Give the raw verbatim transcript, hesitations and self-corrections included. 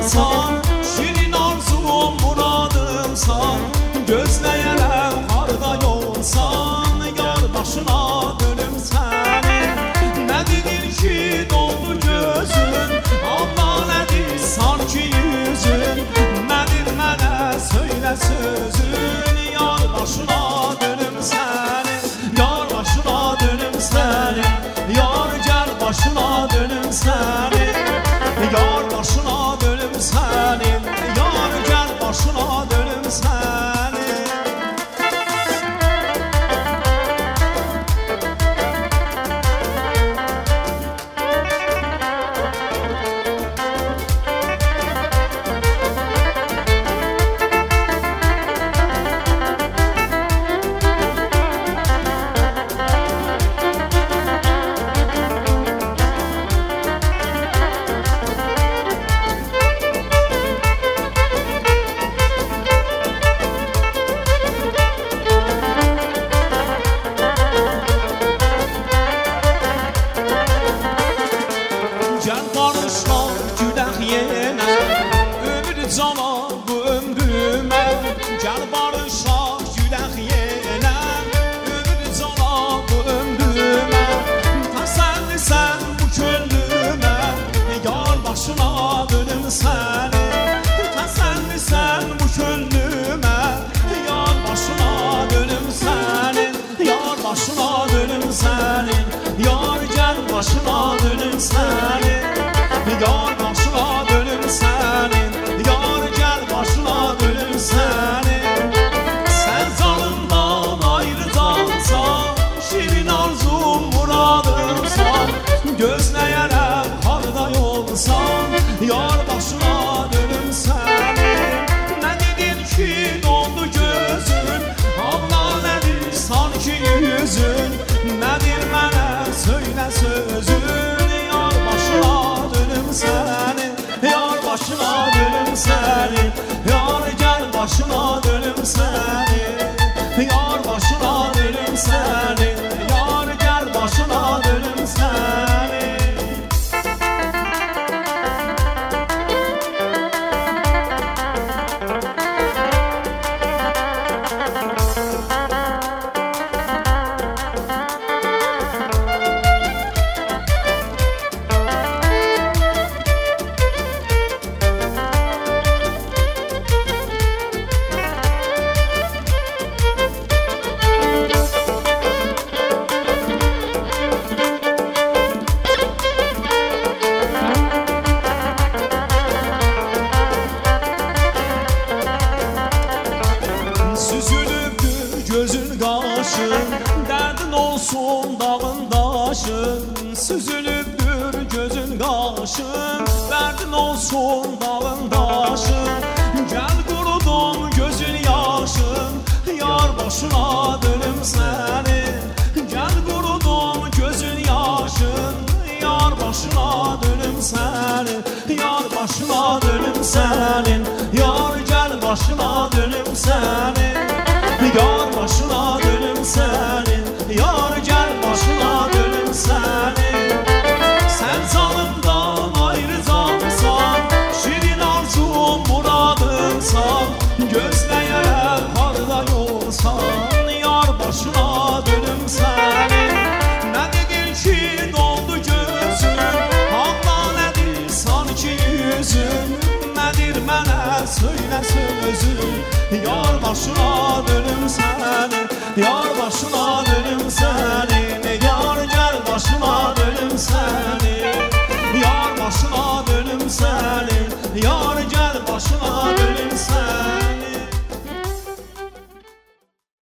yolsan, şirin arzum muradımsan, gözləyərəm harda yolsan, yar başına dönüm sənin. Nədir ki doldu gözün, Allah nədir sanki yüzün, nədir mənə söylə sözün, yar başına dönüm sənin, yar başına dönüm sənin, yar gəl başına dönüm sənin, yar başına dönüm sənin, yar gəl başına dönüm sənin. Gəl barışlar gülək yenə, ömür cana bu ömrümə. Gəl barışlar gülək yenə, ömür cana bu ömrümə. Təsəllisən bu könlümə, yar başına dönüm sənin. Təsəllisən bu könlümə, yar başına dönüm sənin, yar başına dönüm sənin, yar gəl başına dönüm sənin, yar başına dönüm sənin, yar gəl başına dönüm sənin. Sən canımdan ayrıdansan, şirin arzum muradımsan, gözləyərəm harda yolsan, yar başına dönüm sənin. Nə dedin ki doldu gözün, Allah nədir sanki yüzün, nədir mənə söylə sözün, yar başına dönüm sənin, yar başına dönüm sənin, yar gəl başına dönüm sənin, yar başına dönüm sənin, yar gəl başına dönüm sənin. Süzülübdür gözün qaşın, dərdin olsun dağın daşın. Süzülübdür gözün qaşın, dərdin olsun dağın daşın. Gəl qurudum gözün yaşın, yar başına dönüm sənin. Gəl qurudum gözün yaşın, yar başına dönüm sənin, yar başına dönüm sənin, yar gəl başına dönüm sənin, yar başına dönüm sənin, yar gəl başına dönüm sənin. Sən canımdan ayrıcansan, şirin arzum muradımsan, gözləyərəm harda yolsan, yar başına dönüm sənin. Nə dedin ki doldu gözün, Allah nədir sanki yüzün, nədir mənə söylə sözün, yar başına dönüm sənin, yar başına dönüm sənin.